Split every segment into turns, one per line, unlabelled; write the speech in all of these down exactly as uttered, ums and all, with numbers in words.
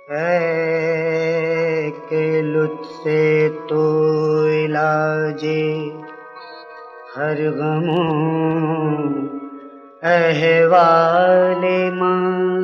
है के लुत्फ़ से तो इलाजे हर गमों अहवाले मां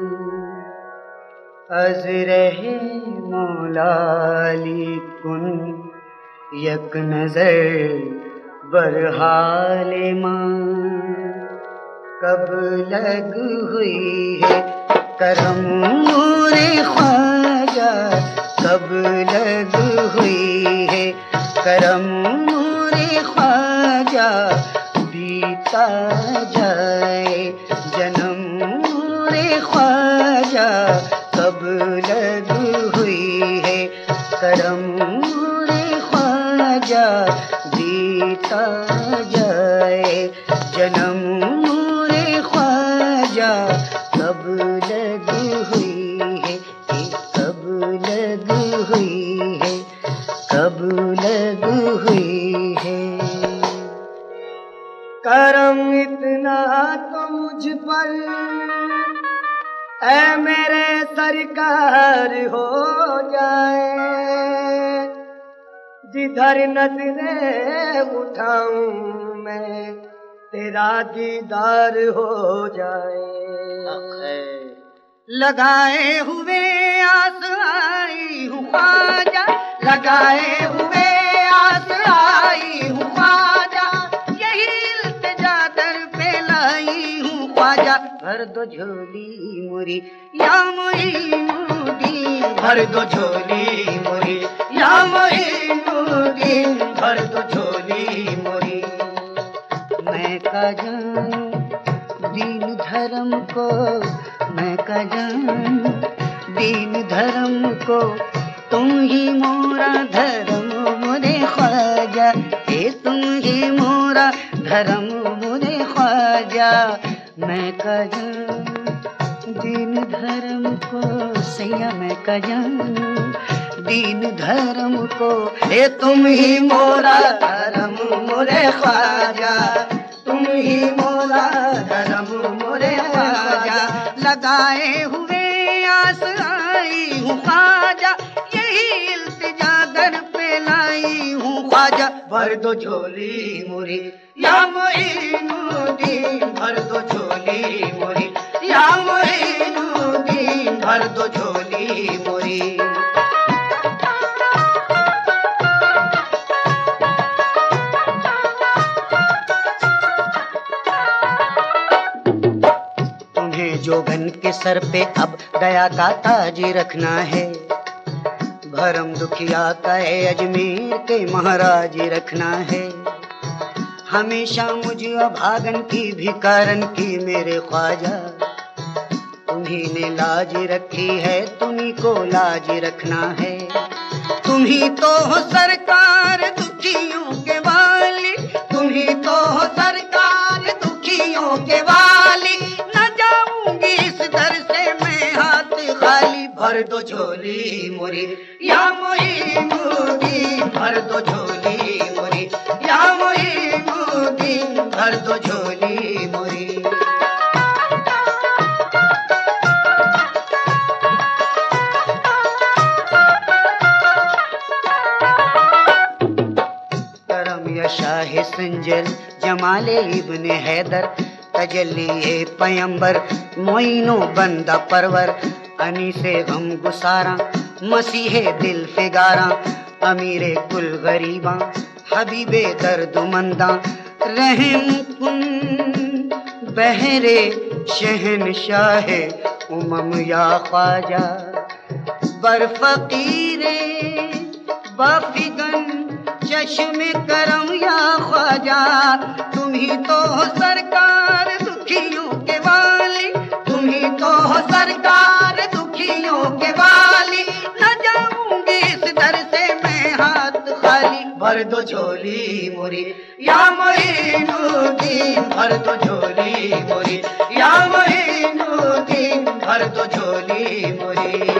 अज़ रहे मौलाली कुन यक नज़र बरहाले मां कब लग हुई है करम नूरे ख्वाजा कब लग हुई है करम नूरे ख्वाजा बीता जाए जन्म नूरे ख्वाजा कब लग हुई है करम नूरे ख्वाजा बीता जाए जन्म नूरे ख्वाजा कब लग हुई है कब लग हुई है कब लग हुई है। करम इतना तो मुझ पर ऐ मेरे सरकार हो जाए जिधर नजरें उठाऊं मैं तेरा दीदार हो जाए। लगाए हुए आस आई हूँ ख्वाजा लगाए हुए आस आई हूँ ख्वाजा यही इल्तिजा दर पे लाई हूँ ख्वाजा भर दो झोली मोरी या मोइनुद्दीन भर दो झोली मोरी या मोइनुद्दीन भर दो झोली मोरी। मैं का जानूं दीन धर्म को मैं का जानूं दीन धर्म को तुम ही मोरा धर्म मोरे ख्वाजा ये तुम ही मोरा धर्म मोरे ख्वाजा मैं का जानूं दीन धर्म को सैया मैं का जानूं दीन धर्म को ये तुम ही मोरा धर्म मोरे ख्वाजा तुम ही मोरा धर्म मोरे ख्वाजा लगाए हुए आस आई हूँ ख्वाजा यही इल्तिजा दर पे लाई हूँ ख्वाजा भर दो झोली मोरी या मोइनुद्दीन भर दो झोली मोरी या मोइनुद्दीन भर दो झोली मोरी। जोगन के सर पे अब दया का ताज रखना है भरम दुखिया का है अजमेर के महाराज रखना है हमेशा मुझे अभागन की भिकारन की मेरे ख्वाजा तुम्ही ने लाज रखी है तुम्ही को लाज रखना है तुम्ही तो हो सरकार दुखियों के वाली तुम्ही तो हो सरकार दुखियों के वाली न जाऊंगी इस दर से मैं हाथ खाली भर दो झोली मोरी या मोइनुद्दीन भर दो झोली मोरी या मोइनुद्दीन भर दो झोली मोरी। शाह संजल जमाले इब्ने हैदर तजल्ली पैंबर मोइनो बंदा परवर अनीसे गम गुसारा मसीहे दिल फिगारा अमीरे कुल गरीबा हबीबे दर्दमंदा रहम कुन बहरे शहनशाह उमम या ख्वाजा बरफकीरे बाफिगन चश्मे करम या ख्वाजा तुम ही तो हो सरकार दुखियों के वाली तुम ही तो हो सरकार दुखियों के वाली न जाऊंगी इस दर से मैं हाथ खाली भर दो झोली मोरी या मोइनुद्दीन भर दो झोली मोरी या मोइनुद्दीन भर दो झोली मोरी।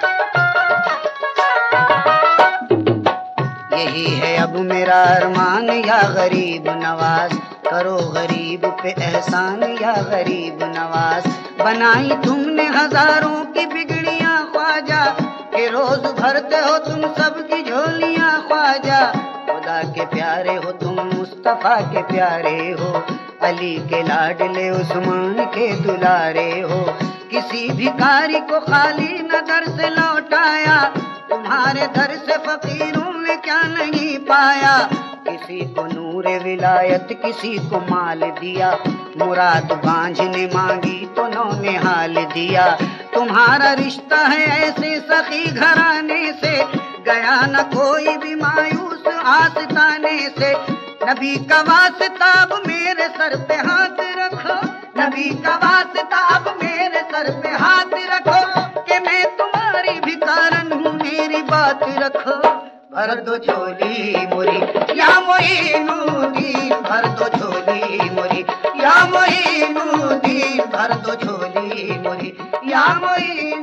यही है अब मेरा अरमान या गरीब नवाज, करो गरीब पे एहसान या गरीब नवाज। बनाई तुमने हजारों की बिगड़ियां ख्वाजा, कि रोज भरते हो तुम सबकी झोलियां ख्वाजा। खुदा के प्यारे हो तुम, मुस्तफा के प्यारे हो, अली के लाडले उस्मान के दुलारे हो। किसी भिखारी को खाली नजर से लौटाया, तुम्हारे दर से फकीरों ने क्या नहीं पाया। किसी को नूर विलायत, किसी को माल दिया, मुराद बांझ ने मांगी तो नौ ने हाल दिया। तुम्हारा रिश्ता है ऐसे सखी घराने से, गया न कोई भी मायूस आस्ताने से। नबी का वास्ता अब मेरे सर पे हाथ रखो, नबी का वास्ता अब मेरे सर पे हाथ रखो, कि मैं तुम्हारी भिखारन हूँ मेरी बात रखो। भर दो झोली मोरी या मोइनुद्दीन, भर दो झोली मोरी या मोइनुद्दीन, भर दो झोली मोरी या मोइनुद्दीन।